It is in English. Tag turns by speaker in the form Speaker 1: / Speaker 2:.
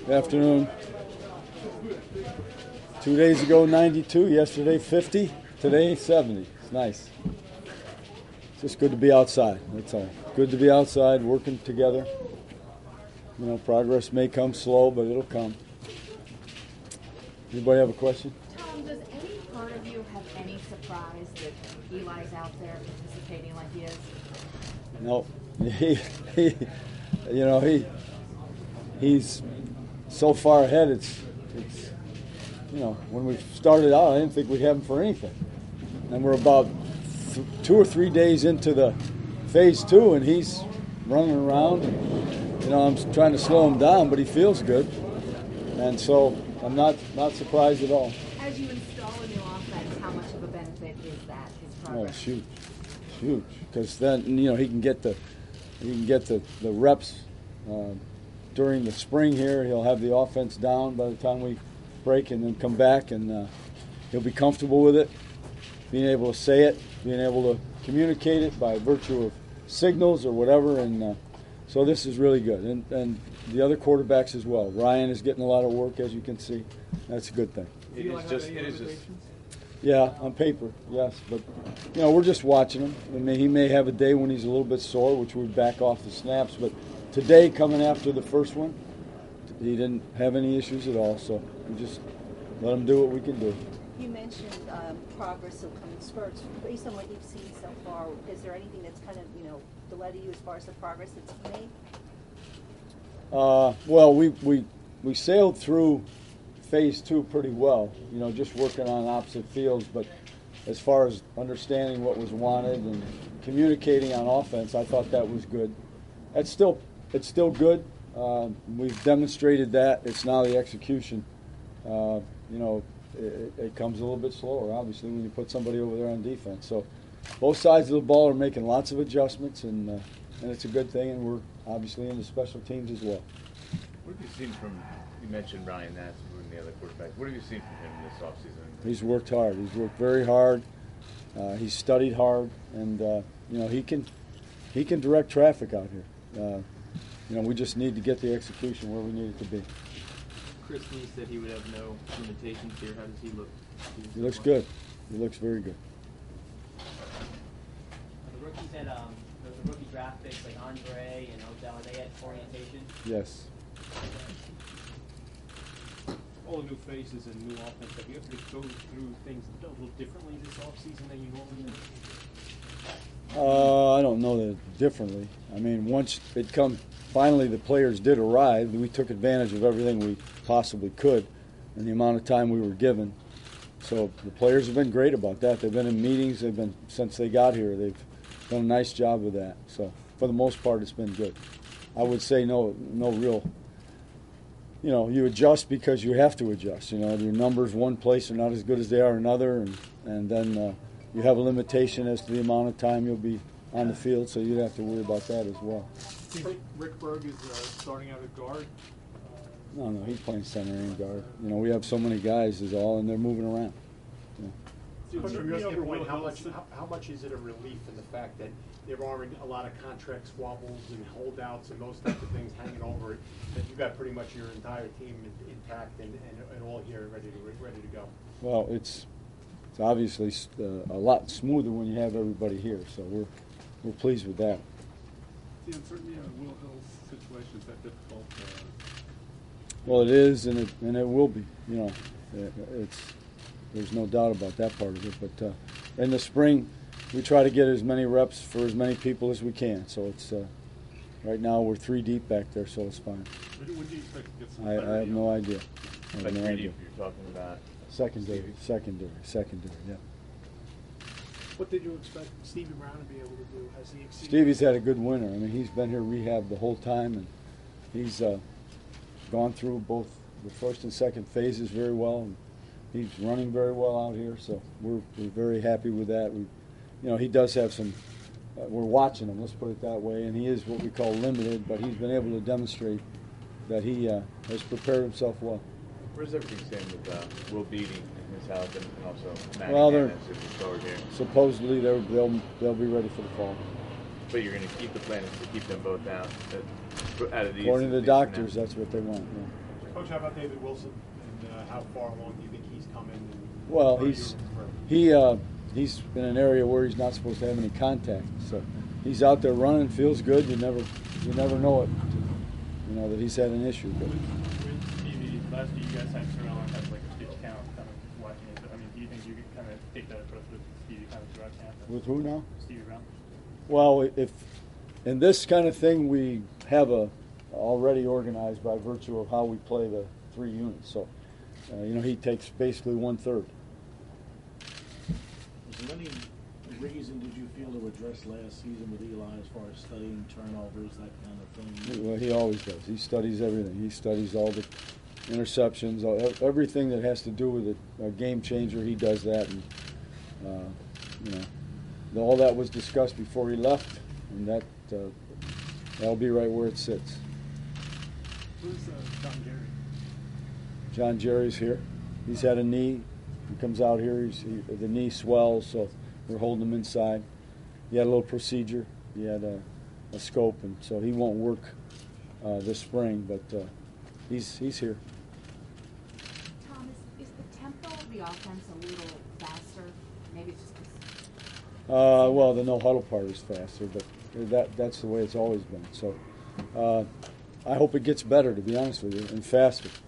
Speaker 1: Afternoon. 2 days ago, 92. Yesterday, 50. Today, 70. It's nice. It's just good to be outside. That's all. Good to be outside, working together. You know, progress may come slow, but it'll come. Anybody have a question?
Speaker 2: Tom, does any part of you have any surprise that Eli's out there participating like he is?
Speaker 1: No. He's so far ahead. It's when we started out, I didn't think we'd have him for anything. And we're about 2 or 3 days into the phase 2, and he's running around. And, I'm trying to slow him down, but he feels good. And so I'm not surprised at all.
Speaker 2: As you install a new offense, how much of a benefit is that, his progress?
Speaker 1: Oh, it's huge. Because then he can get the reps during the spring here. He'll have the offense down by the time we break and then come back, and he'll be comfortable with it, being able to say it, being able to communicate it by virtue of signals or whatever. And so this is really good. And the other quarterbacks as well. Ryan is getting a lot of work, as you can see. That's a good thing.
Speaker 3: It is just.
Speaker 1: Yeah, on paper, yes. But, we're just watching him. I mean, he may have a day when he's a little bit sore, which we back off the snaps. But today, coming after the first one, he didn't have any issues at all. So we just let him do what we can do.
Speaker 4: You mentioned progress will come in spurts. Based on what you've seen so far, is there anything that's kind of, delighted you as far as the progress that's made?
Speaker 1: Well, we sailed through phase 2 pretty well, just working on opposite fields. But as far as understanding what was wanted and communicating on offense, I thought that was good. It's still good. We've demonstrated that. It's now the execution. It comes a little bit slower, obviously, when you put somebody over there on defense. So both sides of the ball are making lots of adjustments, and it's a good thing, and we're obviously into special teams as well.
Speaker 3: What have you seen from, you mentioned Ryan Nass and the other quarterbacks. What have you seen from him this offseason?
Speaker 1: He's worked hard. He's worked very hard. He's studied hard, and, he can direct traffic out here. We just need to get the execution where we need it to be.
Speaker 5: Chris Neese said he would have no limitations here. How does he look?
Speaker 1: He looks good. He looks very good.
Speaker 6: The rookies had the rookie draft picks like Andre and Odell. They had orientation.
Speaker 1: Yes.
Speaker 5: All the new faces and new offense. Have you have to go through things a little differently this offseason than you normally do?
Speaker 1: I don't know that differently. I mean, once it come, finally the players did arrive. We took advantage of everything we possibly could in the amount of time we were given. So the players have been great about that. They've been in meetings. Since they got here. They've done a nice job with that. So for the most part, it's been good. I would say no real. You adjust because you have to adjust. Your numbers one place are not as good as they are another, and then you have a limitation as to the amount of time you'll be on the field, so you'd have to worry about that as well.
Speaker 7: Do you think Rick Berg is starting out at guard?
Speaker 1: No, he's playing center and guard. We have so many guys is all, and they're moving around.
Speaker 8: From your standpoint, how much is it a relief in the fact that there aren't a lot of contract squabbles and holdouts and those types of things hanging over it, that you got pretty much your entire team intact and all here ready to go?
Speaker 1: Well, it's obviously a lot smoother when you have everybody here, so we're pleased with that.
Speaker 7: The uncertainty of Will Hill's situation, is that difficult?
Speaker 1: Well, it is, and it will be. There's no doubt about that part of it. But in the spring, we try to get as many reps for as many people as we can. So it's right now we're 3 deep back there, so it's fine.
Speaker 7: When do you expect to get some?
Speaker 1: I have no idea.
Speaker 3: Like 3 deep, you're talking about
Speaker 1: secondary. Yeah.
Speaker 8: What did you expect Stevie Brown to be able to do? Has he exceeded?
Speaker 1: Stevie's had a good winter. I mean, he's been here rehab the whole time, and he's gone through both the first and second phases very well. And he's running very well out here, so we're very happy with that. He does have some. We're watching him. Let's put it that way. And he is what we call limited, but he's been able to demonstrate that he has prepared himself well.
Speaker 3: Where's everything stand with Will Beatty in his health and also Matt
Speaker 1: Well,
Speaker 3: here?
Speaker 1: Supposedly they'll be ready for the fall.
Speaker 3: But you're going to keep the plan is to keep them both out of these.
Speaker 1: According to the doctors, that's what they want. Yeah.
Speaker 8: Coach, how about David Wilson, and how far along do you think he's coming? And
Speaker 1: Well,
Speaker 8: where are
Speaker 1: he's
Speaker 8: you-
Speaker 1: he's in an area where he's not supposed to have any contact. So he's out there running, feels good. You never know it, that he's had an issue. But
Speaker 9: With Stevie, last year you guys had Terrell and had like a pitch count, kind of watching it. But I mean, do you think you could kind of take that approach with Stevie kind of throughout camp?
Speaker 1: with who now?
Speaker 9: Stevie Brown.
Speaker 1: Well, if in this kind of thing we have already organized by virtue of how we play the 3 units. So he takes basically 1/3.
Speaker 10: Was there any reason did you feel to address last season with Eli as far as studying turnovers, that kind of thing?
Speaker 1: Well, he always does. He studies everything. He studies all the interceptions, everything that has to do with a game changer. He does that, and all that was discussed before he left, and that'll be right where it sits.
Speaker 7: Who's John Jerry?
Speaker 1: John Jerry's here. He's had a knee. He comes out here. The knee swells, so we're holding him inside. He had a little procedure. He had a scope, and so he won't work this spring, but he's here.
Speaker 2: Tom, is the tempo of the offense a little faster? Maybe it's just 'cause
Speaker 1: Well, the no huddle part is faster, but that's the way it's always been. So I hope it gets better, to be honest with you, and faster.